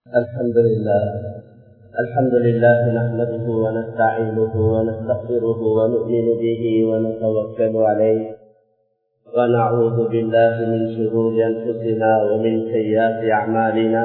الحمد لله نحمده ونستعينه ونستغفره ونؤمن به ونتوكل عليه ونعوذ بالله من شرور أنفسنا ومن سيئات أعمالنا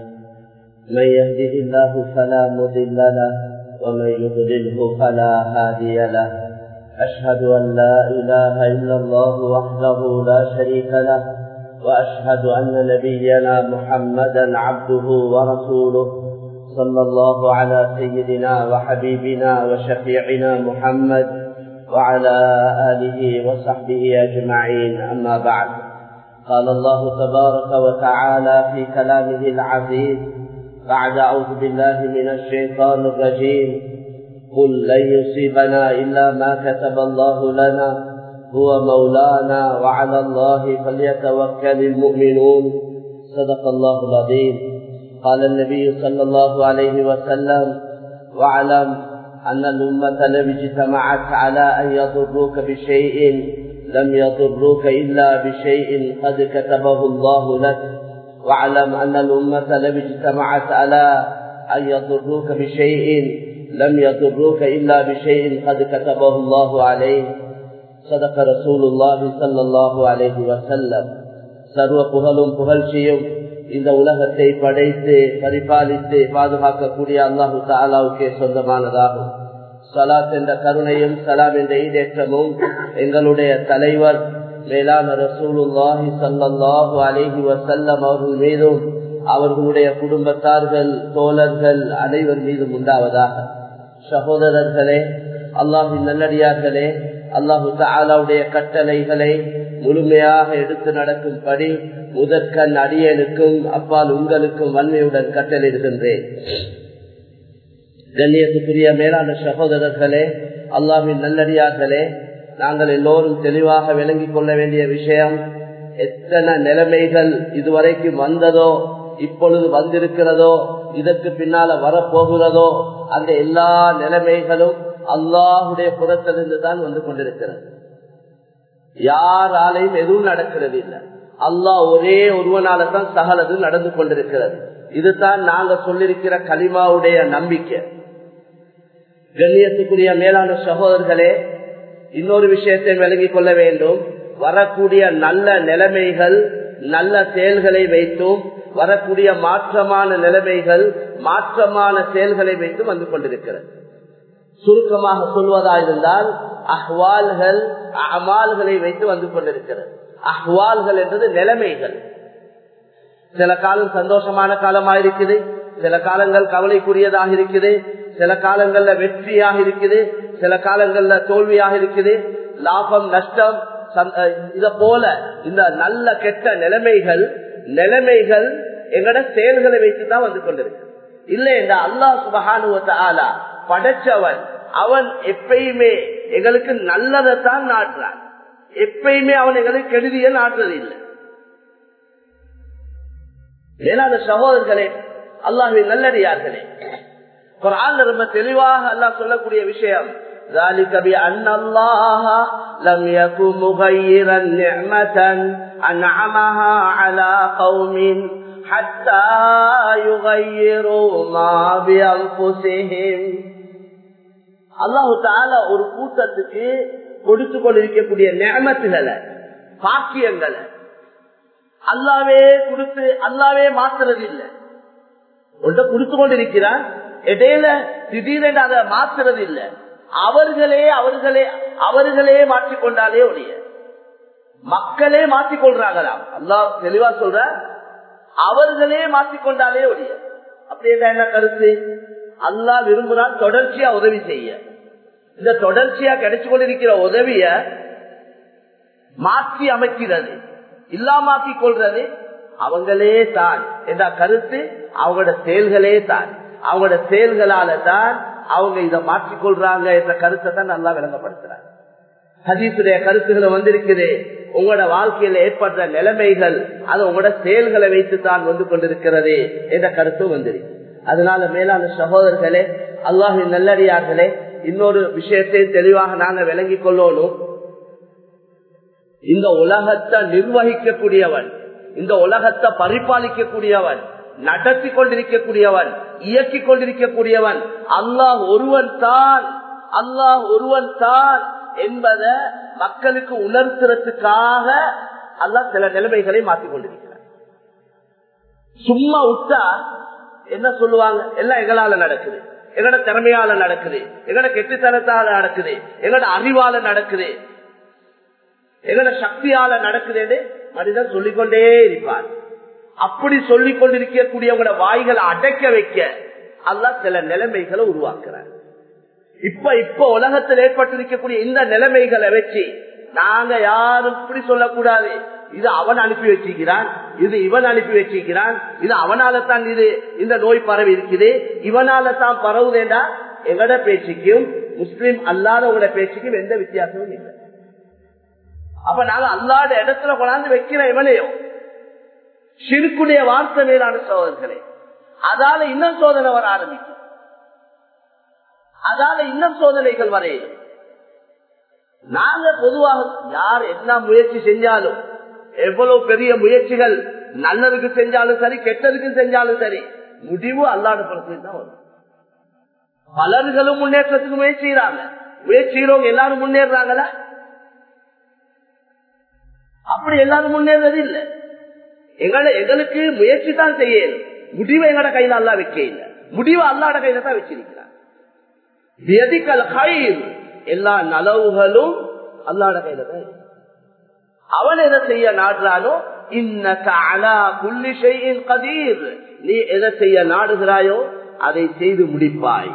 من يهده الله فلا مضل له ومن يضلله فلا هادي له أشهد أن لا إله إلا الله وحده لا شريك له وأشهد أن نبينا محمدا عبده ورسوله صلى الله على سيدنا وحبيبنا وشفيعنا محمد وعلى آله وصحبه أجمعين. أما بعد، قال الله تبارك وتعالى في كلامه العزيز بعد أعوذ بالله من الشيطان الرجيم: قل لن يصيبنا إلا ما كتب الله لنا هو مولانا وعلى الله فليتوكل المؤمنون. صدق الله العظيم. قال النبي صلى الله عليه وسلم: واعلم أن الأمة لو اجتمعت على أن يضروك بشيء لم يضروك إلا بشيء قد كتبه الله لك. واعلم أن الأمة لو اجتمعت على أن يضروك بشيء لم يضروك إلا بشيء قد كتبه الله عليه. صدق رسول الله صلى الله عليه وسلم. சர்வ புகழும் புகழ்ச்சியும் இந்த உலகத்தை படைத்து பரிபாலித்து பாதுகாக்கக்கூடிய அல்லாஹு தஆலாவுக்கே சொந்தமானதாகும். ஸலாத் என்ற கருணையும் சலாம் என்ற ஈடேற்றமும் எங்களுடைய தலைவர் மேலான ரசூலுல்லாஹி ஸல்லல்லாஹு அலைஹி வஸல்லம் அவர்கள் மீதும் அவர்களுடைய குடும்பத்தார்கள் தோழர்கள் அனைவர் மீதும் உண்டாவதாக. சகோதரர்களே, அல்லாஹ்வின் நல்லடியார்களே, அல்லாஹு தஆலாவுடைய கட்டளைகளை முழுமையாக எடுத்து நடக்கும்படி முதற்கண் அடியனுக்கும் அப்பால் உங்களுக்கும் வன்மையுடன் கட்டளையிடுகின்றேன். கண்ணியத்துக்குரிய மேலான சகோதரர்களே, அல்லாஹ்வின் நல்லடியார்களே, நாங்கள் எல்லோரும் தெளிவாக விளங்கிக் கொள்ள வேண்டிய விஷயம், எத்தனை நிலைமைகள் இதுவரைக்கும் வந்ததோ, இப்பொழுது வந்திருக்கிறதோ, இதற்கு பின்னால வரப்போகிறதோ, அந்த எல்லா நிலைமைகளும் அல்லாஹுடைய புறத்திலிருந்து தான் வந்து கொண்டிருக்கிறது. யாராலையும் எதுவும் நடக்கிறது இல்லை. அல்லாஹ் ஒரே ஒருவனால தான் சகலது நடந்து கொண்டிருக்கிறது. இதுதான் நாங்க சொல்லிருக்கிற கலிமாவுடைய நம்பிக்கை. கண்ணியத்துக்குரிய மேலான சகோதரர்களே, இன்னொரு விஷயத்தை விளங்கிக் கொள்ள வேண்டும். வரக்கூடிய நல்ல நிலைமைகள் நல்ல செயல்களை வைத்தும், வரக்கூடிய மாற்றமான நிலைமைகள் மாற்றமான செயல்களை வைத்தும் வந்து கொண்டிருக்கிறது. சுருக்கமாக சொல்வதாயிருந்தால் அஹ்வால்கள் அமால்களை வைத்து வந்து கொண்டிருக்கிறது. அஹ்வால்கள் என்றது நிலைமைகள். சில காலம் சந்தோஷமான காலமாக இருக்குது, சில காலங்கள் கவலைக்குரியதாக இருக்குது, சில காலங்கள்ல வெற்றியாக இருக்குது, சில காலங்கள்ல தோல்வியாக இருக்குது, லாபம் நஷ்டம். இத போல இந்த நல்ல கெட்ட நிலைமைகள் எங்கட செயல்களை வைத்துதான் வந்து கொண்டிருக்கு. இல்லை என்ற அல்லாஹ் சுப்ஹானஹு வ தஆலா படைச்சவன், அவன் எப்பயுமே எங்களுக்கு நல்லதைத்தான் நாடுறான். எப்பயுமே அவன் எங்களுக்கு கெடுதிய நாடுறது இல்லை. மேலான சகோதரர்களே, அல்லாஹ்வின் நல்லடியார்களே, குர்ஆன்ல ரொம்ப தெளிவாக அல்லாஹ் சொல்லக்கூடிய விஷயம், ذلك بأن الله لم يكن مغيرا نعمة أنعمها على قوم حتى يغيروا ما بأنفسهم. அல்லாஹு தஆலா ஒரு கூட்டத்துக்கு கொடுத்து கொண்டிருக்கக்கூடிய நிஅமத்துகளை, பாக்கியங்களை அல்லாவே கொடுத்து அல்லாவே மாத்துறது இல்லை. ஒன்றை கொடுத்து கொண்டிருக்கிறான், இடையில திடீரென்று அதை மாத்துறது இல்லை. அவர்களே மாற்றிக்கொண்டாலே ஒழிய மக்களே மாற்றிக்கொள்றாங்களாம். அல்லாஹ் தெளிவா சொல்ற, அவர்களே மாற்றிக்கொண்டாலே ஒழிய. அப்படி என்ன கருத்து? அல்லாஹ் விரும்புறான் தொடர்ச்சியா உதவி செய்ய. இந்த தொடர்ச்சியா கிடைச்சு கொண்டிருக்கிற உதவிய மாற்றி அமைக்கிறது, இல்லாமாக்கி கொள்றது அவங்களே தான் என்ற கருத்து. அவங்களோட செயல்களே தான், அவங்களோட செயல்களால தான் அவங்க இதை மாற்றிக்கொள்றாங்க என்ற கருத்தை தான் நல்லா விளங்கப்படுத்துறாங்க. ஹதீஸுடைய கருத்துக்களை வந்திருக்குது. உங்களோட வாழ்க்கையில ஏற்படுற நிலைமைகள் அது உங்களோட செயல்களை வைத்துத்தான் வந்து கொண்டிருக்கிறது என்ற கருத்தும் வந்திருக்கு. அதனால மேலான சகோதரர்களே, அல்லாஹ்வின் நல்லடியார்களே, இன்னொரு விஷயத்தை தெளிவாக நாங்க விளங்கிக் கொள்ளணும். இந்த உலகத்தை நிர்வகிக்கக்கூடியவன், இந்த உலகத்தை பரிபாலிக்கக்கூடியவன், நடத்தி கொண்டிருக்கக்கூடியவன், இயக்கிக் கொண்டிருக்கக்கூடியவன் அல்லாஹ் ஒருவன் தான் என்பதை மக்களுக்கு உணர்த்துறதுக்காக அல்லாஹ் சில நிலைமைகளை மாற்றிக் கொண்டிருக்கிறார். சும்மா விட்டா என்ன சொல்லுவாங்க? எல்லாம் எங்களால நடக்குது, எங்கட திறமையால நடக்குது, எங்கட கெட்டுத்தனத்தால நடக்குது, எங்கட அறிவால நடக்குது, எங்கட சக்தியால நடக்குது மனிதன் சொல்லிக்கொண்டே இருப்பார். அப்படி சொல்லிக் கொண்டிருக்கக்கூடியவங்களோட வாய்களை அடைக்க வைக்க அல்லாஹ் சில நிலைமைகளை உருவாக்குறார். இப்ப உலகத்தில் ஏற்பட்டிருக்கக்கூடிய இந்த நிலைமைகளை வச்சு நாங்க யாரும் இப்படி சொல்லக்கூடாது, இது அவன் அனுப்பி வச்சிருக்கிறான், இது இவன் அனுப்பி வச்சிருக்கிறான், இது அவனால தான் இது இந்த நோய் பரவி இருக்குது, இவனால தான் பரவுதேண்டா எங்கட பேச்சுக்கும் முஸ்லிம் அல்லாதவங்களோட பேச்சுக்கும் எந்த வித்தியாசமும் இல்லை. அப்ப நாங்க அல்லாத இடத்துல கொண்டாந்து வைக்கிற இவனையோ ஷிர்க்குடைய வார்த்தை மேலான சோதனைகளே, அதால இன்னும் சோதனை வர ஆரம்பிக்கும், அதால இன்னும் சோதனைகள் வரையும். நாங்க பொதுவாக யார் என்ன முயற்சி செஞ்சாலும், எவ்வளவு பெரிய முயற்சிகள் நல்லதுக்கு செஞ்சாலும் சரி கெட்டதுக்கு செஞ்சாலும் சரி, முடிவு அல்லாஹ் புறத்துல தான் வரும். பலர்களும் முன்னேற்றத்துக்கு முயற்சி செய்யறாங்க, முயற்சிக்கிறவங்க எல்லாரும் முன்னேறாங்களா? அப்படி எல்லாரும் முன்னேறது இல்லை. எங்களுக்கு முயற்சி தான் செய்யணும், முடிவை எங்கட கையில அல்லாஹ் வைக்க இல்லை, முடிவை அல்லாஹ்வோட கையில தான் வச்சிருக்கிறார். எல்லா நலவுகளும் அல்லாஹ்வோட கையில தான். அவன் எதை செய்ய நாடுறானோ இன்னக அலா குல்லி ஷைஇன் கதீர், நீ எதை செய்ய நாடுகிறாயோ அதை செய்து முடிப்பாய்.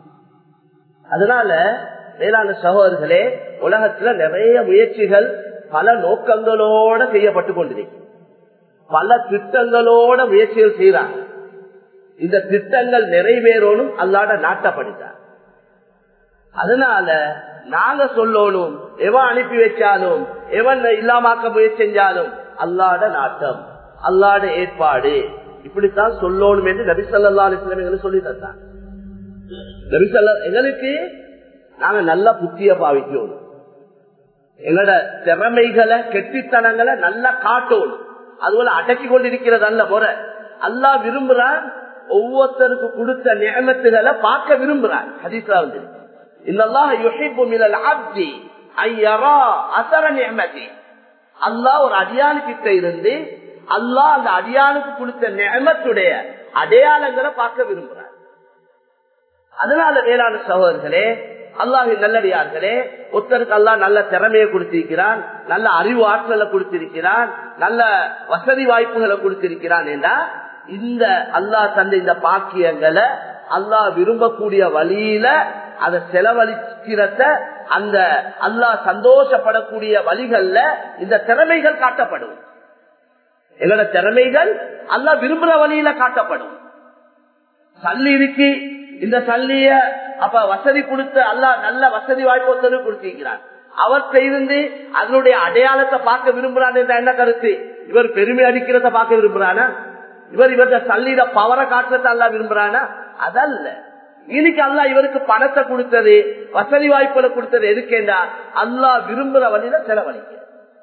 அதனால மேலான சகோதரர்களே, உலகத்துல நிறைய முயற்சிகள் பல நோக்கங்களோட செய்யப்பட்டு கொண்டிருக்கு, பல திட்டங்களோட முயற்சிகள் செய்யறாங்க. இந்த திட்டங்கள் நிறைவேறணும் அல்லாஹ்வோட நாட்டப்படுகிறார். அதனால நாங்க சொல்லணும், எவன் அனுப்பி வச்சாலும் எவன் இல்லாமக்க முயற்சி செஞ்சாலும் அல்லாஹ்வோட நாட்டம், அல்லாஹ்வோட ஏற்பாடு, இப்படித்தான் சொல்லணும் என்று நபி ஸல்லல்லாஹு அலைஹி வஸல்லம் எங்களுக்கு சொல்லி தந்தாங்க. நபி ஸல்லல்லாஹு எங்களுக்கு நாங்க நல்ல புத்திய பாவிக்கணும், எங்களோட திறமைகளை கெட்டித்தனங்களை நல்லா காட்டணும், அதுபோல அடக்கி கொண்டிருக்கிறது அல்ல முறை. அல்லாஹ் விரும்புறான் ஒவ்வொருத்தருக்கு கொடுத்த நியமத்துகளை பார்க்க விரும்புறான். ஹதீஸ்ல வந்து இன்னல்லாஹ் யுஹிப்பு மினல் அப்தி அன் யரா அஸர நிஅமதி, அல்லாஹ் ஒரு அடியானுக்கிட்ட இருந்து அல்லாஹ் அந்த அடியானுக்கு கொடுத்த நிஅமத்துடைய அடையாளங்களை பார்க்க விரும்புறான். அதனால மேலான சகோதரர்களே, அல்லாஹ்வின் நல்லடியார்களே, ஒருத்தருக்கு அல்லாஹ் நல்ல திறமையை கொடுத்திருக்கிறான், நல்ல அறிவு ஆற்றலை கொடுத்திருக்கிறான், நல்ல வசதி வாய்ப்புகளை கொடுத்திருக்கிறான் என்றா இந்த அல்லாஹ் தந்த இந்த பாக்கியங்களை அல்லாஹ் விரும்பக்கூடிய வழியில அதை செலவழிக்கிறத, அந்த அல்லாஹ் சந்தோஷப்படக்கூடிய வழிகள்ல இந்த திறமைகள் காட்டப்படும். எங்களோட திறமைகள் அல்லாஹ் விரும்புற வழியில காட்டப்படும். சல்லி இருக்கு, இந்த சல்லிய அப்ப வசதி கொடுத்த அல்லாஹ் நல்ல வசதி வாய்ப்பு கொடுத்திருக்கிறார். அவர்கிட்ட இருந்து அதனுடைய அடையாளத்தை பார்க்க விரும்புறான் என்ற என்ன கருத்து? இவர் பெருமை அடிக்கிறத பார்க்க விரும்புறானா? இவருடைய சல்லிட பவரை காட்டுறத அல்லாஹ் விரும்புறானா? அதல்ல. இன்னைக்கு அல்லாஹ் இவருக்கு பணத்தை கொடுத்தது, வசதி வாய்ப்புகளை கொடுத்தது எதுக்கேண்டா அல்லாஹ் விரும்புற வழியில செலவழிக்க.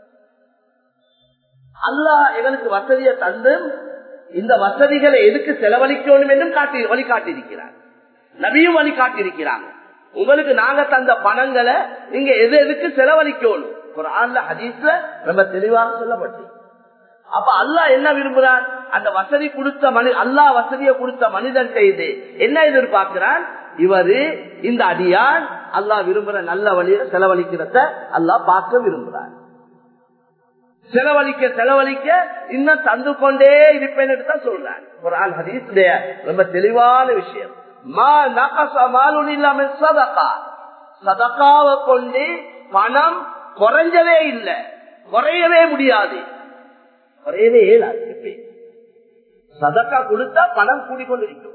அல்லாஹ் எங்களுக்கு வசதியை தந்து இந்த வசதிகளை எதுக்கு செலவழிக்கணும் என்றும் வழிகாட்டியிருக்கிறார். நபியும் வழிகாட்டியிருக்கிறாங்க. உங்களுக்கு நாங்க தந்த பணங்களை நீங்க எதுக்கு செலவழிக்கணும் குர்ஆன்ல ஹதீஸ்ல ரொம்ப தெளிவாக சொல்லப்பட்டு. அப்ப அல்லாஹ் என்ன விரும்புறான்? அந்த வசதி கொடுத்த அல்லாஹ் வசதியை கொடுத்த மனிதன் செய்து என்ன எதிர்பார்க்கிறான்? இவரு இந்த அடியான் அல்லாஹ் விரும்புற நல்ல வழியில செலவழிக்கிறத அல்லாஹ் பார்க்க விரும்புறான். செலவழிக்க இன்னும் தந்து கொண்டே இருப்பேன்னு தான் சொல்றான். குர்ஆன் ஹதீஸ்ல ரொம்ப தெளிவான விஷயம். சதகாவை கொண்டு பணம் குறைஞ்சவே இல்லை, குறையவே முடியாது, குறையவே இயலாது. சதக்கா கொடுத்தா பணம் கூடிக்கொண்டிருக்கும்.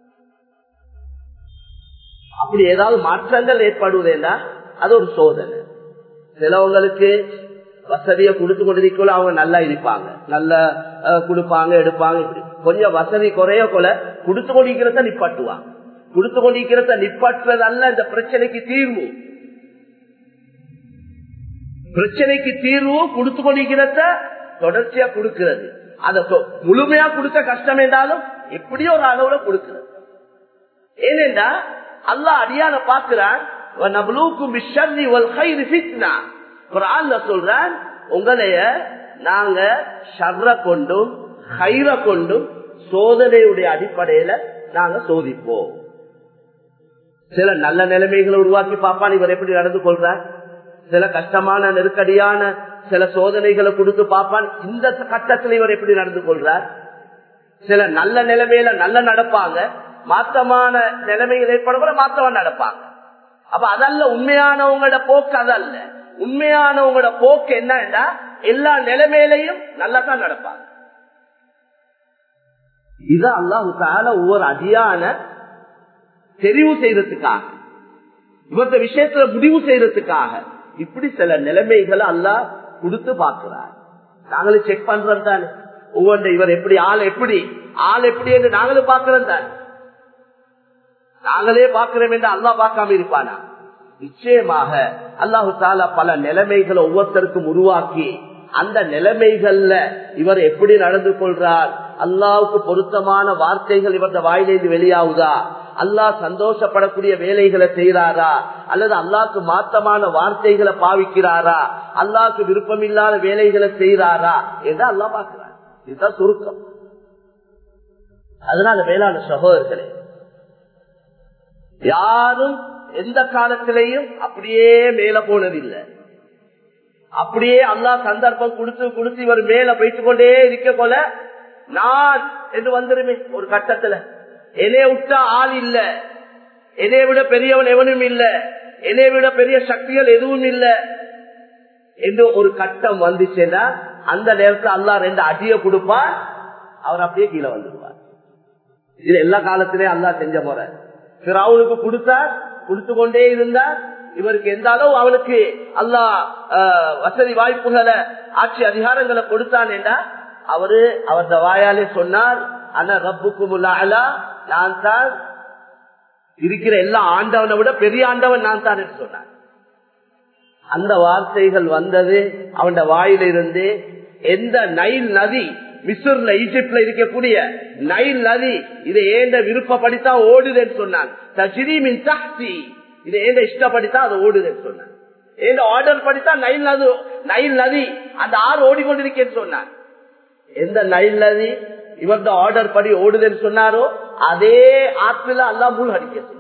அப்படி ஏதாவது மாற்றங்கள் ஏற்படுவதா அது ஒரு சோதனை. சிலவங்களுக்கு வசதியை கொடுத்து கொண்டிருக்கல அவங்க நல்லா இருப்பாங்க, நல்லா கொடுப்பாங்க எடுப்பாங்க. இப்படி கொஞ்சம் வசதி குறைய போல கொடுத்து கொண்டிருக்கிறத நிப்பாட்டுவாங்க. கொடுத்து கொண்டிருக்கிறத நிப்பாட்டுறதல்ல இந்த பிரச்சனைக்கு தீர்வு. பிரச்சனைக்கு தீர்வு கொடுத்து கொண்டிருக்கிறத தொடர்ச்சியா கொடுக்கிறது. அத முழுமையா கொடுத்த கஷ்டம் என்றாலும் எப்படியோ ஒரு அளவுல கொடுக்கிறது. ஏனென்றா அல்லாஹ் அடியான பார்க்கிறான், சொல்றான், உங்களைய நாங்க ஷர்ர கொண்டும் ஹைர கொண்டும் சோதனையுடைய அடிப்படையில நாங்க சோதிப்போம். சில நல்ல நிலைமைகளை உருவாக்கி பார்ப்பான், இவர் எப்படி நடந்து கொள்றார். சில கஷ்டமான நெருக்கடியான சில சோதனைகளை கொடுத்து பார்ப்பான், இந்த கட்டத்தில் இவர் எப்படி நடந்து கொள்றார். சில நல்ல நிலைமையில நல்ல நடப்பாங்க, மாற்றமான நிலைமைகள் ஏற்பட மாற்றமா நடப்பாங்க. அப்ப அதல்ல உண்மையானவங்களோட போக்கு, அதல்ல உண்மையானவங்களோட போக்கு என்னன்னா எல்லா நிலைமையிலையும் நல்லா தான் நடப்பாங்க. இது அல்லாஹ் தஆலா ஒவ்வொரு அடியான தெரிவு செய்யறதுக்காக, இவற்ற விஷயத்துல முடிவு செய்யறதுக்காக இப்படி சில நிலைமைகளை அல்லாஹ் கொடுத்து பார்க்கிறார். நாங்களும் செக் பண்றோம் தானே, ஒவ்வொன்று இவர் எப்படி ஆள் எப்படி என்று நாங்களும் பார்க்கிறோம் தானே. நாங்களே பார்க்கிறோம் என்று அல்லாஹ் பார்க்காம இருப்பானா? நிச்சயமாக அல்லாஹு தஆலா பல நிலைமைகளை ஒவ்வொருத்தருக்கும் உருவாக்கி அந்த நிலைமைகள்ல இவர் எப்படி நடந்து கொள்றார், அல்லாஹ்வுக்கு பொருத்தமான வார்த்தைகள் இவரது வாயிலிருந்து வெளியாகுதா, அல்லாஹ் சந்தோஷப்படக்கூடிய வேலைகளை செய்யறாரா, அல்லது அல்லாஹ்க்கு மாற்றமான வார்த்தைகளை பாவிக்கிறாரா, அல்லாஹ்க்கு விருப்பமில்லாத வேலைகளை செய்யறாரா என்று அல்லாஹ் பார்க்கிறார். இதுதான் சுருக்கம். அதனால மேலான சகோதரர்களே, யாரும் எந்த காலத்திலையும் அப்படியே மேல போனதில்லை. அப்படியே அல்லாஹ் சந்தர்ப்பம் கொடுத்து இவர் மேல போயிட்டு கொண்டே இருக்க போல நான் என்று வந்துருமே ஒரு கட்டத்துல. என்னைய விட்டா ஆள் இல்ல, என்னைய விட பெரியவன் எவனும் இல்ல, என்னைய விட பெரிய சக்திகள் எதுவும் இல்ல என்று ஒரு கட்டம் வந்துச்சுன்னா அந்த நேரத்தில் அல்லாஹ் 2 அடியை கொடுப்பார், அவர் அப்படியே கீழே வந்துடுவார். இது எல்லா காலத்திலேயும் அல்லாஹ் செஞ்ச முறை. ஃபிரௌனுக்கு கொடுத்தார், கொடுத்து கொண்டே இருந்தார். இவருக்கு எந்த அளவு அவனுக்கு அல்லாஹ் வசதி வாய்ப்புகளை ஆட்சி அதிகாரங்களை கொடுத்தான் என்றா அவரது வாயாலே சொன்னார், அன ரப்புக்குமுல் அலா, நான் தான் இருக்கிற எல்லா ஆண்டவனை விட பெரிய ஆண்டவன் நான் தான் என்று சொன்னார். அந்த வார்த்தைகள் வந்தது அவன் வாயிலிருந்து. எந்த நைல் நதி, மிஸ்ர்ல ஈஜிப்ட்ல இருக்கக்கூடிய நைல் நதி இதை ஏண்ட விருப்பப்படித்தான் ஓடுதுன்னு சொன்னான். தஜ்ரீமின் தஹ்தி, இதை ஏண்ட இஷ்டப்படித்தான் அது ஓடுதுன்னு சொன்னான். ஏண்ட ஆர்டர் படித்தான் நைல் நதி அந்த ஆறு ஓடிக்கொண்டிருக்கேன்னு சொன்னான். எந்த நைல் நதி இவரது ஆர்டர் படி ஓடுதுன்னு சொன்னாரோ அதே ஆற்றில அல்லாஹ் மூழ்கடிக்க செஞ்சார்.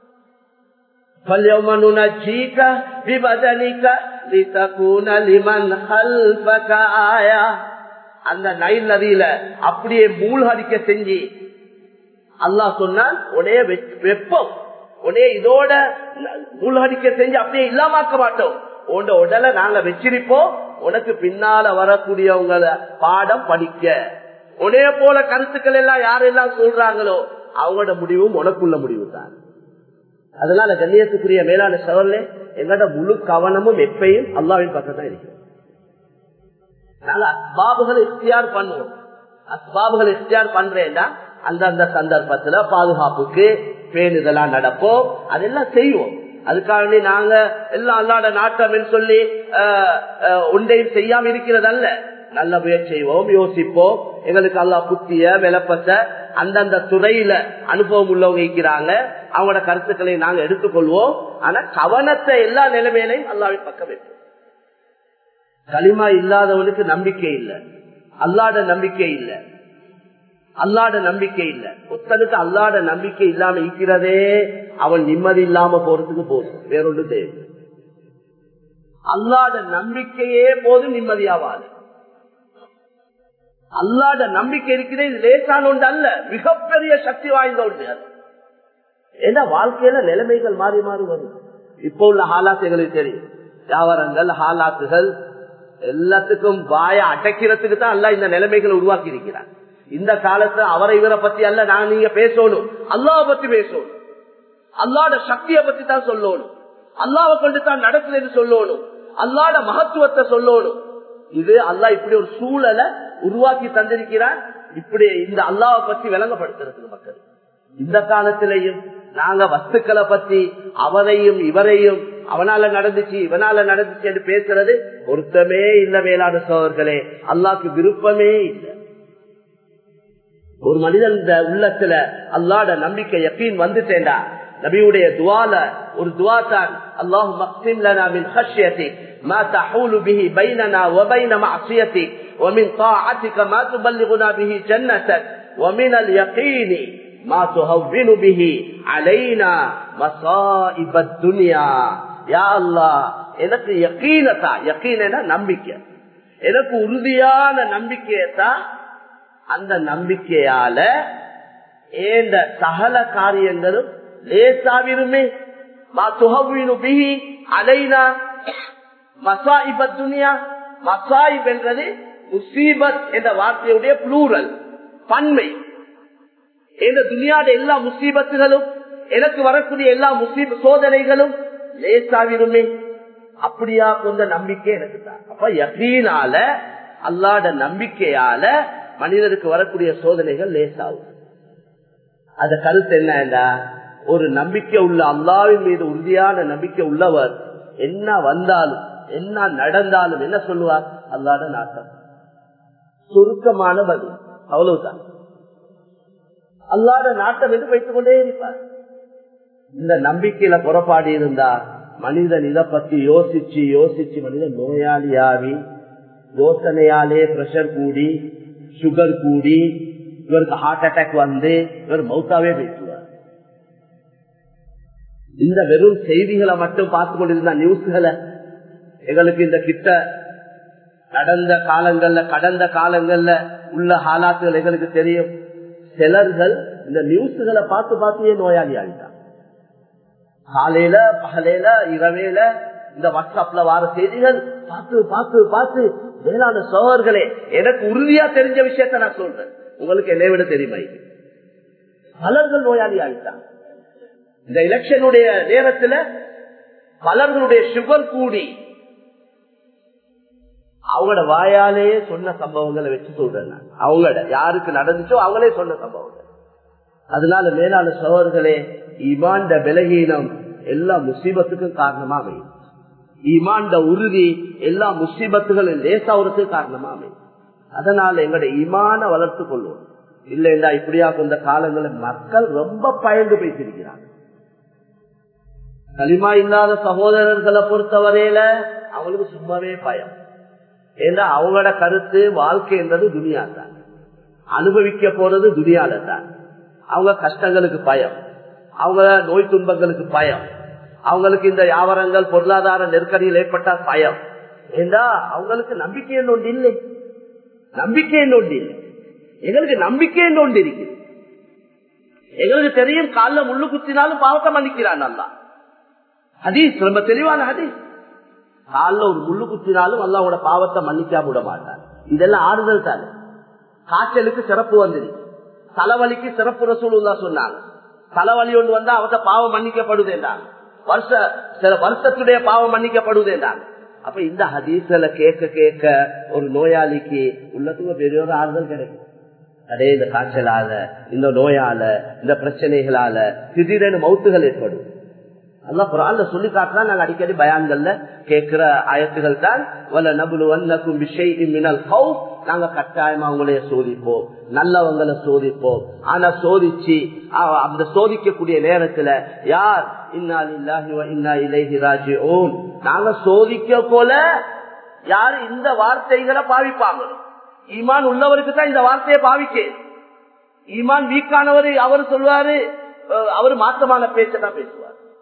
அந்த நைல் நதியில அப்படியே மூழ்கடிக்க செஞ்சு அல்லாஹ் சொன்னான், உடனே வெப்பம் உடனே இதோட மூழ்கடிக்க செஞ்சு அப்படியே இல்லாமக்க மாட்டோம், உன்னோட உடலை நாங்க வச்சிருப்போம், உனக்கு பின்னால வரக்கூடியவங்களை பாடம் படிக்க. உடனே போல கருத்துக்கள் எல்லாம் யாரெல்லாம் சொல்றாங்களோ அவங்களோட முடிவும் உனக்குள்ள முடிவு தான். அதனால கண்ணியத்துக்குரிய மேலான சகோதரர்களே, எங்களோட முழு கவனமும் எப்பயும் அல்லாஹ்வின் பக்கம் தான் இருக்கு. நாங்க அஸ்பாபுகளை இக்தியார் பண்ணுவோம். அஸ்பாபுகளை இக்தியார் பண்றேன்னா அந்தந்த சந்தர்ப்பத்துல பாதுகாப்புக்கு பேணுதலா நடப்போம், அதெல்லாம் செய்வோம். அதுக்காக நாங்க எல்லாம் அல்லாட நாட்டம் சொல்லி ஒன்றையும் செய்யாம இருக்கிறது அல்ல. நல்ல முயற்சி செய்வோம், யோசிப்போம். எங்களுக்கு அல்லாஹ் புத்திய விளப்பத்த அந்தந்த துறையில அனுபவம் உள்ளவங்க இருக்கிறாங்க, அவங்களோட கருத்துக்களை நாங்க எடுத்துக்கொள்வோம். ஆனா கவனத்தை எல்லா நிலைமையிலையும் அல்லாஹ்வின் பக்கம் வைப்போம். களிமா இல்லாதவனுக்கு நம்பிக்கை இல்லை, அல்லாட நம்பிக்கை இல்லை, அல்லாட நம்பிக்கை இல்லை. ஒத்தனுக்கு அல்லாட நம்பிக்கை இல்லாம இருக்கிறதே அவன் நிம்மதி இல்லாம போறதுக்கு போதும், வேறொன்று தேவை. அல்லாட நம்பிக்கையே போதும் நிம்மதியாவாது. அல்லாட நம்பிக்கை இருக்கிறது, இது லேசான ஒன்று அல்ல, மிகப்பெரிய சக்தி வாய்ந்த ஒன்று. ஏன்னா வாழ்க்கையில நிலைமைகள் மாறி மாறி வரும். இப்போ உள்ள ஹாலாத்துகளுக்கு தெரியும், வியாபாரங்கள் ஹாலாத்துகள் எல்லாத்துக்கும் வாய அடைக்கிறதுக்கு தான் அல்ல இந்த நிலைமைகளை உருவாக்கி இருக்கிறார். இந்த காலத்துல அவரை இவரை பத்தி அல்ல நான் நீங்க பேசணும், அல்லாஹ் பத்தி பேசணும், அல்லாட சக்தியை பத்தி தான் சொல்லணும், அல்லாவை கொண்டு தான் நடக்குதுன்னு சொல்லணும், அல்லாட மகத்துவத்தை சொல்லணும். இது அல்லாஹ் இப்படி ஒரு சூழலை உருவாக்கி தந்திருக்கிறார். இப்படி இந்த அல்லாவை பத்தி விளங்கப்படுத்துறதுக்கு மக்கள் இந்த காலத்திலையும் நாங்க வஸ்துக்களை பத்தி அவரையும் இவரையும் அவனால நடந்துச்சு இவனால நடந்துச்சு என்று பேசுறது பொருத்தமே இல்லை. மேலான சோழர்களே, அல்லாஹ்க்கு விருப்பமே இல்லை. ஒரு மனிதன் உள்ளத்துல அல்லாஹ்ட நம்பிக்கை யகீன் வந்துட்டேன்டா, நபியுடைய துஆல ஒரு துஆ தான், அல்லாஹும்ம அக்ஸிம் லனா மின் ஹஷ்யதிக் மா தஹூலு பிஹி பைனனா வ பைன மஅசியதிக் வ மின் தாஅதிக மா துபல்லிகுனா பிஹி ஜன்னதக் வ மினல் யகீனி மா துஹவ்வினு பிஹி அலைனா மஸாயிபத் துன்யா. யா அல்லாஹ், எனக்கு யகீனதா, யகீனா நம்பிக்கை, எனக்கு உறுதியான நம்பிக்கையத்தா, அந்த நம்பிக்கையால ஏந்த சகல காரியங்களும் லேசாவிருமே. அலைனா மசாயிபத் துன்யா. மசாயிப் என்றது முசீபத் என்ற வார்த்தையுடைய புளூரல், பன்மை. இந்த துனியாட எல்லா முசீபத்துகளும், எனக்கு வரக்கூடிய எல்லா சோதனைகளும் லேசாவிருமே. அப்படியா கொஞ்ச நம்பிக்கை எனக்கு தான். அப்ப யகீனால, அல்லாஹ்ட நம்பிக்கையால மனிதருக்கு வரக்கூடிய சோதனைகள் லேசாகும். அந்த கருத்து என்னன்னா, ஒரு நம்பிக்கை உள்ள, அல்லாஹ்வின் மீது உறுதியான நம்பிக்கை உள்ளவர் என்ன வந்தாலும் என்ன நடந்தாலும் என்ன சொல்லுவார்? அல்லாஹ்ட நாட்டம். சுருக்கமான பதில் அவ்வளவுதான். அல்லாஹ்ட நாட்டம் என்று வைத்துக் கொண்டே இருப்பார். இந்த நம்பிக்கையில புறப்பாடு இருந்தா மனிதன் இதை பத்தி யோசிச்சு யோசிச்சு மனிதன் நோயாளியாவி, யோசனையாலே பிரஷர் கூடி, சுகர் கூடி, இவருக்கு ஹார்ட் அட்டாக் வந்து இவர் மௌத்தாவே பேசுவார். இந்த வெறும் செய்திகளை மட்டும் பார்த்து கொண்டிருந்த நியூஸ்களை எங்களுக்கு இந்த கிட்ட கடந்த காலங்கள்ல உள்ள ஹாலாத்துகள் எங்களுக்கு தெரியும். சிலர்கள் இந்த நியூஸ்களை பார்த்து பார்த்தியே நோயாளி ஆகிட்டாங்க. காலையில பகலையில இரவேல இந்த வாட்ஸ்அப்ல வார செய்திகள் பார்த்து பார்த்து பார்த்து மேலான சோழர்களே, எனக்கு உறுதியா தெரிஞ்ச விஷயத்த நான் சொல்றேன், உங்களுக்கு என்னை விட தெரியுமா? பலர்கள் நோயாளி ஆகிட்டாங்க. இந்த எலெக்ஷனுடைய நேரத்துல பலர்களுடைய சுகர் கூடி அவங்களோட வாயாலேயே சொன்ன சம்பவங்களை வச்சு சொல்றேன். அவங்களோட யாருக்கு நடந்துச்சோ அவங்களே சொன்ன சம்பவங்கள். அதனால மேலான சோழர்களே, ஈமான்ட பலகீனம் எல்லா முசீபத்துக்கும் காரணமா அமையும். ஈமான்ட உறுதி எல்லா முசீபத்துகளும் லேசாவதுக்கு காரணமா அமையும். அதனால எங்களுடைய ஈமான வளர்த்து கொள்வோம். இல்லைண்டா இப்படியா இந்த காலங்களில் மக்கள் ரொம்ப பயந்து பேசியிருக்கிறாங்க. களிமா இல்லாத சகோதரர்களை பொறுத்தவரையில அவங்களுக்கு சும்மாவே பயம். ஏன்னா அவங்களோட கருத்து வாழ்க்கை என்றது துனியா தான், அனுபவிக்க போறது துனியால தான். அவங்க கஷ்டங்களுக்கு பயம், அவங்க நோய் துன்பங்களுக்கு பயம், அவங்களுக்கு இந்த வியாபாரங்கள் பொருளாதார நெருக்கடியில் ஏற்பட்டால் பயம். ஏண்டா அவங்களுக்கு நம்பிக்கை ஒன்று இல்லை, நம்பிக்கை ஒன்று இல்லை. எங்களுக்கு நம்பிக்கை ஒன்று இருக்கு. எங்களுக்கு தெரியும் காலில் முள்ளு குத்தினாலும் பாவத்தை மன்னிக்கிறான் நல்லா. ஹதீஸ் ரொம்ப தெளிவான ஹதீஸ். காலில் ஒரு முள்ளு குத்தினாலும் அல்லாஹ்வோட பாவத்தை மன்னிக்காம விட மாட்டார். இதெல்லாம் ஆறுதல் தானே. காய்ச்சலுக்கு சிறப்பு வந்துருக்கு, தலைவலிக்கு சிறப்பு ரசூலுல்லாஹ் சொன்னாங்க. தலைவலி ஒன்று வந்தா அவத்த பாவம் மன்னிக்கப்படுது என்றாங்க, வருஷத்துடைய பாவம் மன்னிக்கப்படுது என்றாங்க. அப்ப இந்த ஹதீஸ்ல கேட்க கேட்க ஒரு நோயாளிக்கு உள்ளத்துக்கு பெரிய ஒரு ஆறுதல் கிடைக்கும். அதே இந்த காய்ச்சலால, இந்த நோயால, இந்த பிரச்சனைகளால திடீரென மௌத்துகள் ஏற்படும். அல்லாஹ் குர்ஆன்ல சொல்லி காட்டுறான். நாங்க அடிக்கடி பயான்கள்ல கேட்கிற ஆயத்துகள் தான், வல நபுலுவன்னகும் பிஷைஇன் மினல் கௌஃப், நாங்க கட்டாயமா அவங்களைய சோதிப்போம், நல்லவங்களை சோதிப்போம். ஆனா சோதிச்சு அந்த சோதிக்கக்கூடிய நேரத்துல யார் இன்னா லில்லாஹி வ இன்னா இலைஹி ராஜிஊன், நாங்க சோதிக்க போல யாரு இந்த வார்த்தைகளை பாவிப்பாங்க. ஈமான் உள்ளவருக்கு தான் இந்த வார்த்தையை பாவிக்க. ஈமான் வீக்கானவர் அவர் சொல்வாரு, அவர் மாற்றமான பேச்சதான் பேசுவார்.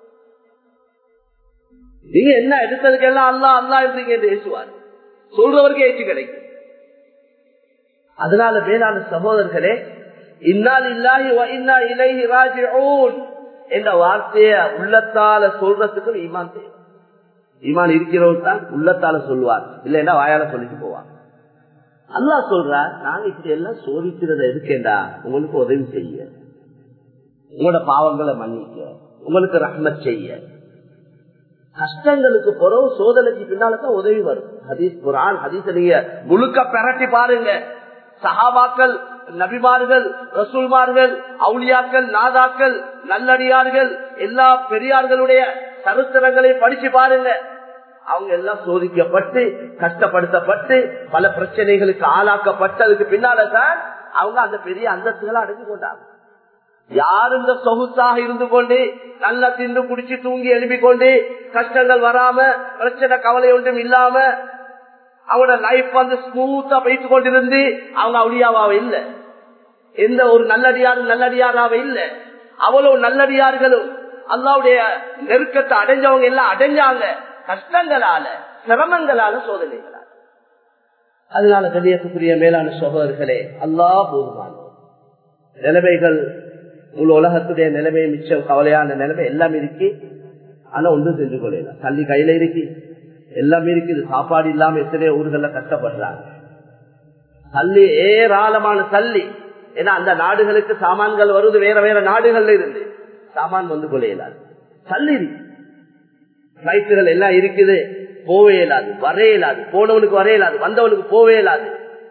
நீங்க என்ன எடுத்ததுக்கு எல்லாம் அல்லா அல்லா என்று பேசுவார், சொல்றவருக்கு ஏற்று கிடைக்கும். அதனால மேலான சகோதரர்களே, இன்னா லில்லாஹி வ இன்னா இலைஹி ராஜிஊன் என்ற வார்த்தைய உள்ளத்தால சொல்றதுக்கு ஈமான் தேவை. ஈமான் இருக்கிறவங்க தான் உள்ளத்தால சொல்லுவார், இல்லைன்னா வாயால சொல்லிட்டு போவார். அல்லாஹ் சொல்றார், நாங்க இப்படி எல்லாம் சோதிக்கிறத இருக்கேண்டா உங்களுக்கு உதவி செய்ய, உங்களோட பாவங்களை மன்னிக்க, உங்களுக்கு ரஹ்மத் செய்ய. கஷ்டங்களுக்கு பிறகு சோதனைக்கு பின்னால்தான் உதவி வரும். ஹதீஸ் குர்ஆன் ஹதீஸ் நீங்க முழுக்க பெரட்டி பாருங்க. சஹாபாக்கள், நபிமார்கள், ரசூல்மார்கள், அவுலியாக்கள், நாதாக்கள், நல்லடியார்கள், எல்லா பெரியார்களுடைய சரித்திரங்களை படிச்சு பாருங்க. அவங்க எல்லாம் சோதிக்கப்பட்டு கஷ்டப்படுத்தப்பட்டு பல பிரச்சனைகளுக்கு ஆளாக்கப்பட்டதுக்கு பின்னால்தான் அவங்க அந்த பெரிய அந்தஸ்துகளை அடைஞ்சு கொண்டாங்க. யார் இந்த சொகுசாக இருந்து கொண்டு நல்லா தின்னு குடிச்சு தூங்கி எழுப்பிக் கொண்டு கஷ்டங்கள் வராம பிரச்சனை கவலை ஒன்றும் இல்லாம அவனோட லைஃப் வந்து ஸ்மூத்தா போயிட்டு கொண்டிருந்து அவங்க அவுளியாவாவே இல்லை, எந்த ஒரு நல்லடியாராவே இல்லை. அவ்வளவு நல்லடியார்களும் அல்லாவுடைய நெருக்கத்தை அடைஞ்சவங்க எல்லாம் அடைஞ்சாங்க கஷ்டங்களால, சிரமங்களால, சோதனைகளால. அதனால கண்ணியத்துக்குரிய மேலான சகோதரர்களே, அல்லாஹ் போதுமான நிலைமைகள் முழு உலகத்துடைய நிலைமை மிச்சம் கவலையான நிலைமை எல்லாம் இருக்கு. ஆனா ஒன்றும் செஞ்சு கொள்ளலாம். தள்ளி கையில இருக்கு, எல்லாமே இருக்குது. சாப்பாடு இல்லாம எத்தனையோ ஊர்கள்ல கஷ்டப்படுறாங்க. தள்ளி ஏராளமான தள்ளி, ஏன்னா அந்த நாடுகளுக்கு சாமான்கள் வருது வேற வேற நாடுகள்ல இருந்து, சாமான் வந்து கொள்ளையலாது. தள்ளி பிளைட்டுகள் எல்லாம் இருக்குது, போவே இயலாது, வரவே இயலாது, போனவனுக்கு வரவே இயலாது, வந்தவனுக்கு போவே இயலாது.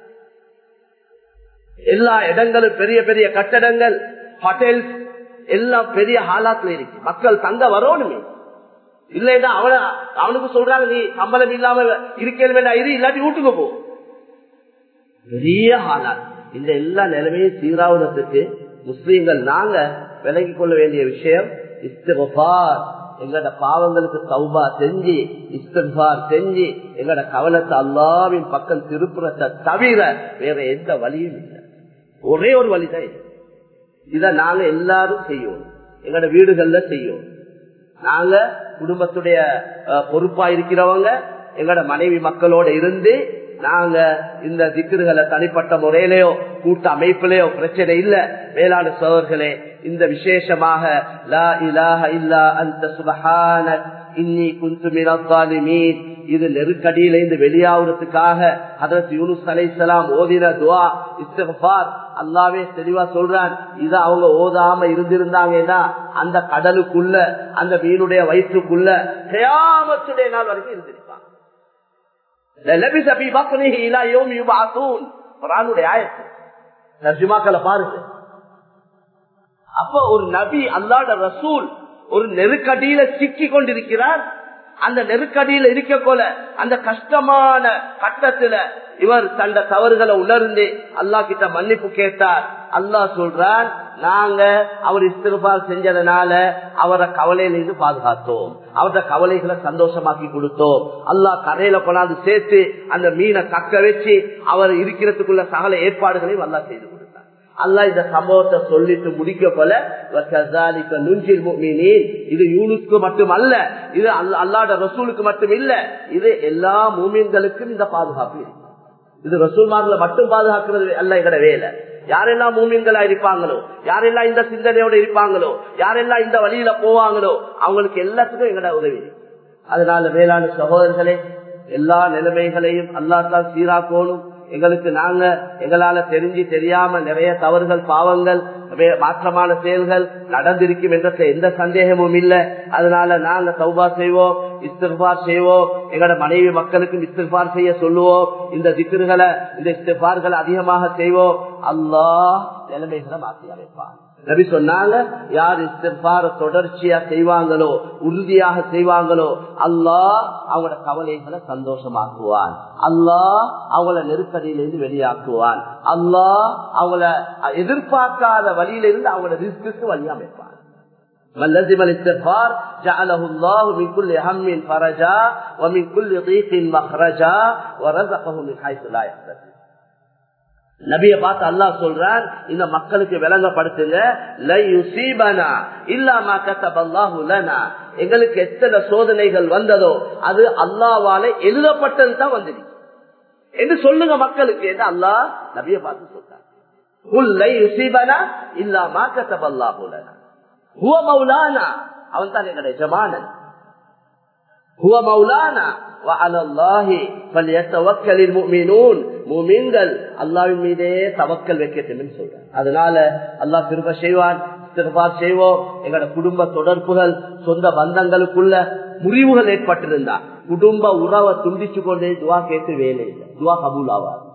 எல்லா இடங்களும் பெரிய பெரிய கட்டடங்கள், ஹோட்டல்ஸ் எல்லாம் பெரிய ஹாலாத்துல இருக்கு. மக்கள் தங்க வரணுமே, இல்லைன்னா அவனுக்கு சொல்றாங்க நீ சம்பளம் இல்லாம இருக்கேன் வேண்டாம், இது இல்லாட்டி வீட்டுக்கு போ. பெரிய ஹாலாத். இந்த எல்லா நிலைமையும் சீராவதற்கு முஸ்லீம்கள் நாங்க விலகிக் கொள்ள வேண்டிய விஷயம் இஸ்திக்ஃபார். எங்கட பாவங்களுக்கு தௌபா செஞ்சு இஸ்திக்ஃபார் செஞ்சு எங்கட கவனத்தை அல்லாஹ்வின் பக்கம் திருப்புறத்தை தவிர வேற எந்த வழியும் இல்லை. ஒரே ஒரு வழிதான் இது. இத நாங்க எல்லாரும் செய்யணும், எங்கட வீடுகள்ல செய்யணும். நாங்க குடும்பத்துடைய பொறுப்பா இருக்கிறவங்க எங்கட மனைவி மக்களோட இருந்து நாங்க இந்த திக்ருகளை தனிப்பட்ட முறையிலேயோ கூட்ட அமைப்பிலேயோ பிரச்சனை இல்ல. மேலான சகோதரர்களே, இந்த விசேஷமாக லா இலாஹ இல்லா அன்த சுப்ஹானக் இன்னி குன்து மினல் ஸாலிமீன், இது நெருக்கடியில இருந்து வெளியாகிறதுக்காக ஹஜ்ரத் யூனுஸ் அலைஹிஸ்ஸலாம் ஓதின துஆ இஸ்திக்ஃபார். அல்லாஹ்வே தெளிவா சொல்றான், இத அவங்க ஓதாம இருந்திருந்தாங்கன்னா அந்த கடலுக்குள்ள அந்த மீனுடைய வயிற்றுக்குள்ள கியாமத்துடைய நாள் வரைக்கும் இருந்திருப்பாங்க. பாருங்க, அப்ப ஒரு நபி அல்லாஹ்வுடைய ரசூல் ஒரு நெருக்கடியில சிக்கி கொண்டிருக்கிறார். அந்த நெருக்கடியில இருக்க போல அந்த கஷ்டமான கட்டத்துல இவர் தந்த தவறுகளை உணர்ந்து அல்லாஹ் கிட்ட மன்னிப்பு கேட்டார். அல்லாஹ் சொல்றான், நாங்க அவர் இஸ்திக்ஃபார் செஞ்சதுனால அவரை கவலையில இருந்து பாதுகாத்தோம், அவருடைய கவலைகளை சந்தோஷமாக்கி கொடுத்தோம். அல்லாஹ் கரையில கொண்டாந்து சேர்த்து அந்த மீனை கக்க வச்சு அவர் இருக்கிறதுக்குள்ள சகல ஏற்பாடுகளையும் அல்லாஹ் செய்து கொடுத்தார். அல்லாஹ் இந்த சம்பவத்தை சொல்லிட்டு முடிக்க போல இது யூனுஸ்க்கு மட்டுமல்ல, இது அல்லாஹ்வுடைய ரசூலுக்கு மட்டும் இல்ல, இது எல்லா மூமின்களுக்கும் இந்த பாதுகாப்பு இருக்கு. இது ரசூல்மார்களை மட்டும் பாதுகாக்கிறது அல்ல எங்கட வேலை. யாரெல்லாம் மூமின்களா இருப்பாங்களோ, யாரெல்லாம் இந்த சிந்தனையோட இருப்பாங்களோ, யாரெல்லாம் இந்த வழியில போவாங்களோ அவங்களுக்கு எல்லாத்துக்கும் எங்கட உதவி. அதனால மேலான சகோதரர்களே, எல்லா நிலைமைகளையும் அல்லாஹ் தான் சீராக்கணும். எங்களுக்கு நாங்க எங்களால தெரிஞ்சு தெரியாம நிறைய தவறுகள் பாவங்கள் மாற்றமான செயல்கள் நடந்திருக்கும் என்ற எந்த சந்தேகமும் இல்லை. அதனால நாங்க தௌபா செய்வோம், இஸ்திக்ஃபார் செய்வோம், எங்களோட மனைவி மக்களுக்கும் இஸ்திக்ஃபார் செய்ய சொல்லுவோம். இந்த திக்ருகளை இந்த இஸ்திக்ஃபார்களை அதிகமாக செய்வோம். அல்லாஹ் நிலைமைகளை மாற்றி அமைப்பான். நபி சொன்னாங்க, யார் இஸ்திக்ஃபார் தொடர்ச்சியா செய்வாங்களோ, உறுதியாக செய்வாங்களோ, அல்லாஹ் அவங்களோட கவலைகளை சந்தோஷமாக்குவான், அல்லாஹ் அவங்கள நெருக்கடியிலிருந்து வெளியாக்குவான், அல்லாஹ் அவங்கள எதிர்பார்க்காத வழியிலிருந்து அவங்களோட ரிஸ்க்கு வழி அமைப்பான். من لزم الاستغفار جعله الله من كل هم فرجا ومن كل ضيق مخرجا ورزقه من حيث لا يحتسب. நபியை பார்த்து அல்லாஹ் சொல்றான், இந்த மக்களுக்கு விளங்கப்படுத்துங்க, லை யுஸீபனா இல்லா மா கதபல்லாஹு லனா, எங்களுக்கு எத்தனை சோதனைகள் வந்ததோ அது அல்லாஹ்வால எழுதப்பட்டது தான் வந்திருக்கு என்று சொல்லுங்க மக்களுக்கு என்று அல்லாஹ் நபியை பார்த்து சொல்றான். குல் லை யுஸீபனா இல்லா மா கதபல்லாஹு லனா ஹுவ மௌலானா, அவன் தான் எங்களுடைய எஜமானன். ஹுவ மௌலானா வ அலல்லாஹி ஃபல்யதவக்கலில் முஃமினூன், முஃமின்கள் அல்லாஹ்வின் மீதே தவக்கல் வைக்கட்டும் சொல்றான். அதனால அல்லாஹ் கிருபை செய்வான். இஸ்திக்ஃபார் செய்வோம். எங்களோட குடும்ப தொடர்புகள் சொந்த பந்தங்களுக்குள்ள முறிவுகள் ஏற்பட்டிருந்தா குடும்ப உறவை துண்டிச்சு கொண்டே துவா கேட்டு வேலை இல்லை, துவா கபூல் ஆவாது.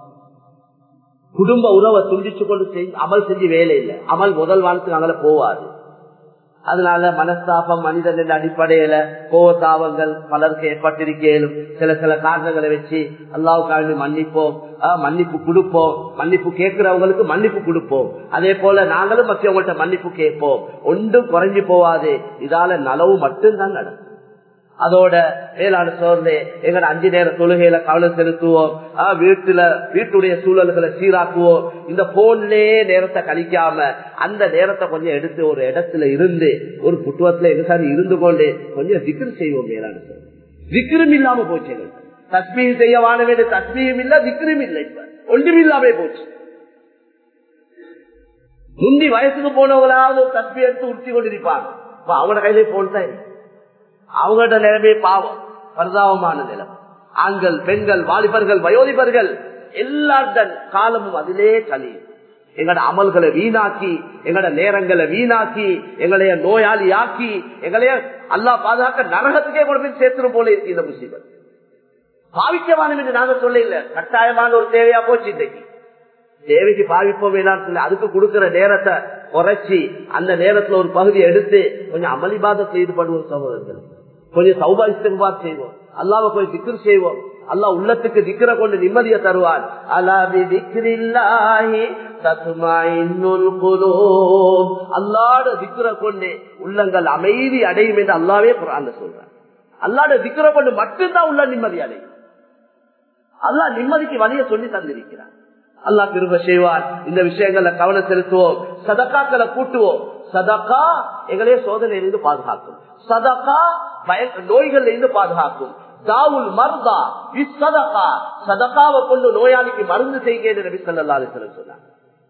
குடும்ப உறவை துண்டிச்சு கொண்டு அமல் செஞ்சு வேலை இல்லை, அமல் முதல் வானத்துக்கு அங்கே போவாது. அதனால மனஸ்தாபம் மனிதன் என்ற அடிப்படையில கோவத்தாபங்கள் பலருக்கு ஏற்பட்டிருக்கேனும் சில காரணங்களை வச்சு அல்லாஹ்வுக்காக மன்னிப்போம், மன்னிப்பு கொடுப்போம், மன்னிப்பு கேட்கிறவங்களுக்கு மன்னிப்பு கொடுப்போம். அதே போல நாங்களும் மற்றவங்கள்ட்ட மன்னிப்பு கேட்போம். ஒன்றும் குறைஞ்சு போவாது. இதால நலவு மட்டும்தான் நடக்கும். அதோட மேலான சோர்ந்தே எங்கட 5 நேர தொழுகையில கவனம் செலுத்துவோம். வீட்டுடைய சூழல்களை சீராக்குவோம். இந்த போன்லயே நேரத்தை கழிக்காம அந்த நேரத்தை கொஞ்சம் எடுத்து ஒரு இடத்துல இருந்து ஒரு புத்துவத்துல எங்க இருந்து கொண்டு கொஞ்சம் திக்ர் செய்வோம். மேலான சோர் திக்ரும் இல்லாம போச்சு. தஸ்பீஹ் செய்ய வாழ வேண்டிய தஸ்பீஹும் இல்ல, திக்ரும் இல்லை. இப்ப ஒன்றும் இல்லாம போச்சு. முந்தி வயசுக்கு போனவங்களாவது ஒரு தஸ்பீஹ் எடுத்து உறுத்தி கொண்டிருப்பாங்க. அவங்களோட கையிலே போன் தான். அவங்களோட நிலைமை பாவம், பரிதாபமான நிலம். ஆண்கள், பெண்கள், வாலிபர்கள், வயோதிபர்கள் எல்லாருடைய காலமும் அதிலே கழியும். எங்களோட அமல்களை வீணாக்கி, எங்களோட நேரங்களை வீணாக்கி, எங்களைய நோயாளியாக்கி, எங்களைய அல்லாஹ் பாதுகாக்க நரகத்துக்கே கொண்டு போய் சேர்த்துரும் போல இருக்கு இந்த முசீபத். பாவிக்கவானம் என்று நாங்க சொல்ல இல்ல, கட்டாயமான ஒரு தேவையா போச்சு. இன்றைக்கு தேவைக்கு பாவிப்போம் வேணாம் சொல்லி அதுக்கு கொடுக்கிற நேரத்தை குறைச்சி அந்த நேரத்துல ஒரு பகுதியை எடுத்து கொஞ்சம் அமளிபாதத்தில் ஈடுபடுவோம். சகோதரர்கள் கொஞ்சம் தௌபா இஸ்திக்பார் செய்வோம். அல்லாஹ்வை கொஞ்சம் திக்ர் செய்வோம். அல்லாஹ் உள்ளத்துக்கு திக்ர கொண்டு நிம்மதியை தருவான். அலா பிதிக்ரில்லாஹி தத்மஇன்னுல் குலூப். அல்லாஹ்வுடைய திக்ர கொண்டு உள்ளங்கள் அமைதி அடையும் என்று அல்லாஹ்வே குர்ஆன்ல சொல்றார். அல்லாஹ்வுடைய திக்ர கொண்டு மட்டும்தான் உள்ள நிம்மதி அடையும். அல்லாஹ் நிம்மதிக்கு வழியை சொல்லி தந்திருக்கிறார். அல்லாஹ் கிருபை செய்வார். இந்த விஷயங்கள்ல கவனம் செலுத்துவோம். சதகாக்களை கூட்டுவோம். சதகா எங்களையே சோதனையிலிருந்து பாதுகாக்கும். சதகா நோய்கள்ல இருந்து பாதுகாக்கும். தாவுல் மர்தா சதகா, சதகாவை கொண்டு நோயாளிக்கு மருந்து செய்ய நபி ஸல்லல்லாஹு அலைஹி வஸல்லம் சொன்னார்.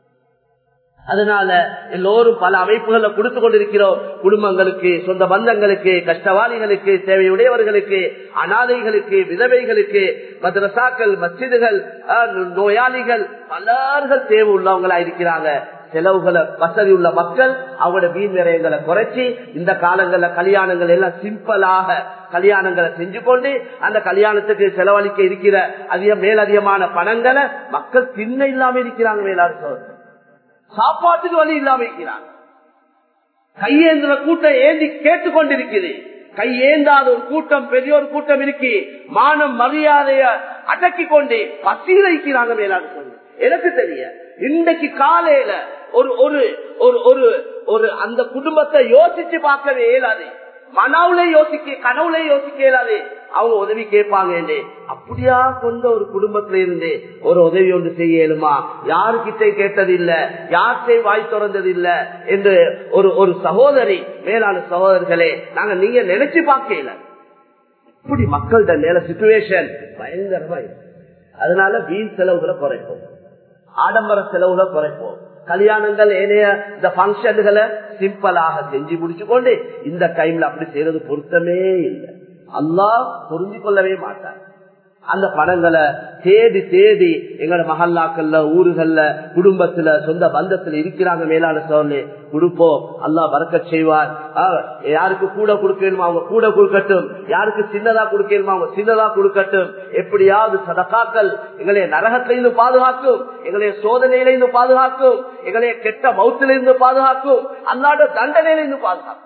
அதனால எல்லோரும் பல அமைப்புகளை கொடுத்து கொண்டிருக்கிறோம். குடும்பங்களுக்கு, சொந்த பந்தங்களுக்கு, கஷ்டவாளிகளுக்கு, தேவையுடையவர்களுக்கு, அனாதைகளுக்கு, விதவைகளுக்கு, மதரசாக்கள், மஸ்ஜிதுகள், நோயாளிகள் பலர்கள் தேவை உள்ளவங்களா இருக்கிறாங்க. செலவுகளை வசதி உள்ள மக்கள் அவங்களோட வீண் விரயங்களை குறைச்சி இந்த காலங்கள்ல கல்யாணங்கள் எல்லாம் சிம்பிளாக கல்யாணங்களை செஞ்சு கொண்டு அந்த கல்யாணத்துக்கு செலவழிக்க இருக்கிற மேலதிகமான பணங்களை மக்கள் தின்ன இல்லாம இருக்கிறாங்க. மேலான சாப்பாட்டுக்கு வழி இல்லாம இருக்கிறாங்க. கையேந்திர கூட்டம் ஏந்தி கேட்டுக்கொண்டிருக்குது. கையேந்தாத ஒரு கூட்டம், பெரிய ஒரு கூட்டம் இருக்கு. மானம் மரியாதைய அடக்கி கொண்டு பசியில இருக்கிறாங்க. மேலான சொல்லு எனக்கு தெரிய இன்றைக்கு காலையில ஒரு ஒரு ஒரு ஒரு அந்த குடும்பத்தை யோசிச்சு பார்க்கவே இயலாது. மனவுல யோசிக்க, கனவுல யோசிக்க இயலாது. அவங்க உதவி கேட்பாங்க. அப்படியா கொண்ட ஒரு குடும்பத்தில இருந்து ஒரு உதவி ஒன்று செய்ய இயலுமா? யாருக்கிட்ட கேட்டது இல்ல, யார்கிட்ட வாய் திறந்தது இல்ல என்று ஒரு சகோதரி, மேலான சகோதரர்களே, நாங்க நீங்க நினைச்சு பார்க்க இயல. இப்படி மக்கள்கிட்ட நேர சிச்சுவேஷன் பயங்கரமா இருக்கு. அதனால வீண் செலவுகளை குறைப்போம், ஆடம்பர செலவுகளை குறைப்போம். கல்யாணங்கள் ஏனைய இந்த பங்கன்களை சிம்பிளாக செஞ்சு முடிச்சு கொண்டு இந்த டைம்ல அப்படி செய்யறது பொருத்தமே இல்லை. அல்லாஹ் புரிஞ்சு கொள்ளவே மாட்டார். அந்த பணங்களை தேடி தேடி எங்களோட மஹல்லாக்கள்ல, ஊர்கள்ல, குடும்பத்துல, சொந்த பந்தத்துல இருக்கிறாங்க. மேலான சோழனே கொடுப்போம். அல்லாஹ் பரக்கத் செய்வார். யாருக்கு கூட கொடுக்கணுமோ அவங்க கூட கொடுக்கட்டும், யாருக்கு சின்னதா கொடுக்கணுமோ அவங்க சின்னதா கொடுக்கட்டும். எப்படியாவது சதகாக்கள் எங்களைய நரகத்திலிருந்து பாதுகாக்கும், எங்களைய சோதனையிலிருந்து பாதுகாக்கும், எங்களைய கெட்ட மௌத்திலிருந்து பாதுகாக்கும், அல்லாஹ்வுடைய தண்டனையிலிருந்து பாதுகாக்கும்.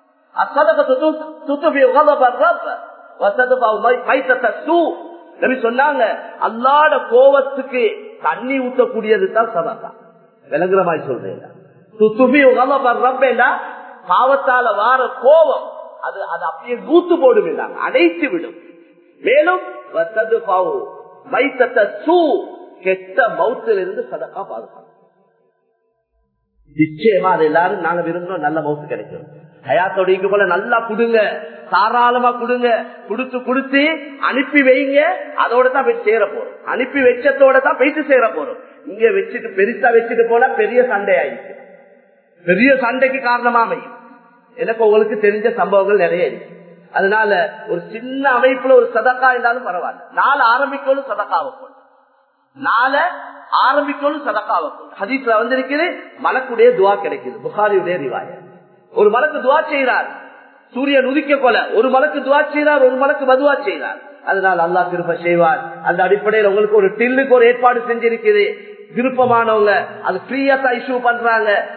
சொன்னாங்க அல்லாஹ்வுடைய கோபத்துக்கு தண்ணி ஊற்றக்கூடியது தான் சதகா. விளங்குற மாதிரி சொல்றேன். பாவத்தால வார கோபம் அது அப்படியே கூத்து போடும், அடைத்து விடும். மேலும் கெட்ட மௌத்திலிருந்து சதகா பாதுகாக்கும். நிச்சயமா அது எல்லாரும் நாங்க விரும்புறோம், நல்ல மௌத்து கிடைக்கும். ஹயாத்தோட போல நல்லா குடுங்க, தாராளமா குடுங்க. கொடுத்து அனுப்பி வைங்க. அதோட தான் போய் சேர போறோம். அனுப்பி வச்சத்தோட தான் போயிட்டு சேர போறோம். இங்க வச்சுட்டு பெருசா வச்சுட்டு போனா பெரிய சண்டை ஆயிடுச்சு, பெரிய சண்டைக்கு காரணமா அமையும். எனக்கு உங்களுக்கு தெரிஞ்ச சம்பவங்கள் நிறைய இருக்கு. அதனால ஒரு சின்ன அமைப்புல ஒரு சதக்கா இருந்தாலும் பரவாயில்ல. நாலு ஆரம்பிக்கணும் சதக்காவை போல, நாலு ஆரம்பிக்கணும் சதக்காவை போல. ஹதீஸ்ல வந்திருக்குது, மலக்குடைய துவா கிடைக்குது. புகாரியுடைய ரிவாயத். ஒரு மலக்கு துவா செய்கிறார், சூரியன் உதிக்க போல ஒரு மலக்கு துவா செய்கிறார், ஒரு மலக்கு மதுவா செய்கிறார். அதனால் அல்லாஹ் கிருபை செய்வார். அந்த அடிப்படையில் உங்களுக்கு ஒரு டில்லுக்கு ஒரு ஏற்பாடு செஞ்சிருக்குது. விருப்பமானவங்க அது ஃப்ரீயா தான் இஷ்யூ பண்றாங்க.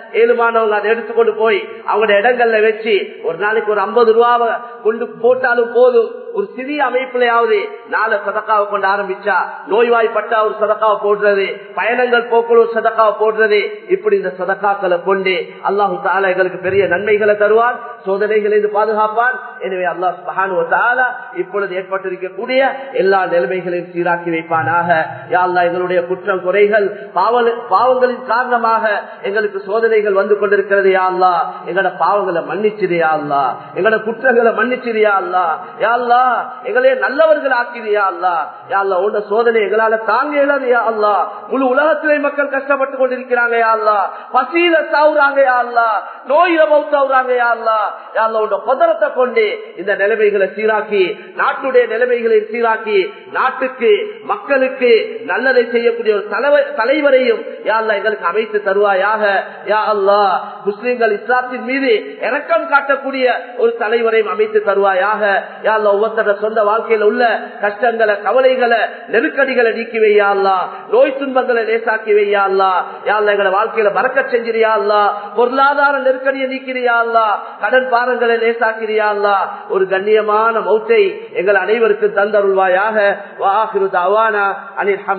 ஏழுமானவங்க அதை எடுத்துக்கொண்டு போய் அவங்களோட இடங்கள்ல வச்சு ஒரு நாளைக்கு ஒரு 50 ரூபாவை கொண்டு போட்டாலும் போதும். ஒரு சிறிய அமைப்புலையாவது 4 சதக்காவை கொண்டு ஆரம்பிச்சா, நோய்வாய்ப்பட்டா ஒரு சதக்காவை போடுறது, பயணங்கள் போக்குள்ள ஒரு சதக்காவை போடுறது, இப்படி இந்த சதக்காக்களை கொண்டு அல்லாஹு தஆலா எங்களுக்கு பெரிய நன்மைகளை தருவார், சோதனைகளிலிருந்து பாதுகாப்பார். எனவே அல்லாஹ் சுப்ஹானஹு வ தஆலா இப்பொழுது ஏற்பட்டிருக்கக்கூடிய எல்லா நிலைமைகளையும் சீராக்கி வைப்பானாக. யா அல்லாஹ், எங்களுடைய குற்றம் குறைகள் பாவங்களின் காரணமாக எங்களுக்கு சோதனைகள் வந்து கொண்டிருக்கிறது. யா அல்லாஹ், எங்களோட பாவங்களை மன்னிச்சிரு. யா அல்லாஹ், எங்களோட குற்றங்களை மன்னிச்சிரு. யா அல்லாஹ், யா அல்லாஹ், எங்களே நல்லவர்கள் ஆக்கிடு. யா அல்லாஹ், யா அல்லாஹ், உன்ன சோதனை எங்களால தாங்க இயலாது. யா அல்லாஹ், முழு உலகத்திலே மக்கள் கஷ்டப்பட்டு கொண்டிருக்கிறாங்க. யா அல்லாஹ், பசியில சாவுறாங்க. யா அல்லாஹ், நோயில மௌத்தாவுறாங்க. யா அல்லாஹ், யா அல்லாஹ், உன்ன குதிரத்தை கொண்டு இந்த நிலைமைகளை சீராக்கி, நாட்டுடைய நிலைமைகளை சீராக்கி, நாட்டுக்கு மக்களுக்கு நல்லதை செய்யக்கூடிய ஒரு தலைவரையும் யா அல்லாஹ் எங்களுக்கு அமைத்து தருவாயாக. யா அல்லாஹ், முஸ்லிம்கள் இஸ்லாத்தின் மீது இரக்கம் காட்டக்கூடிய ஒரு தலைவரையும் அமைத்து தருவாயாக. யா அல்லாஹ், ஒவ்வொருத்தர சொந்த வாழ்க்கையில் உள்ள கஷ்டங்களை, கவலைகளை, நெருக்கடிகளை நீக்கி வையா அல்லாஹ், நோய் துன்பங்களை லேசாக்கி வையா அல்லாஹ். யா அல்லாஹ், எங்களோட வாழ்க்கையில பரக்கத் செஞ்சிரியா அல்லாஹ், பொருளாதார நெருக்கடியை நீக்கிறியா அல்லாஹ், கடன் பாரங்களை லேசாக்கிறியா அல்லாஹ். ஒரு கண்ணியமான மௌத்தை எங்கள் அனைவருக்கும் தந்தருள்வாயாக. வ ஆகிரு தஅவானா அனில்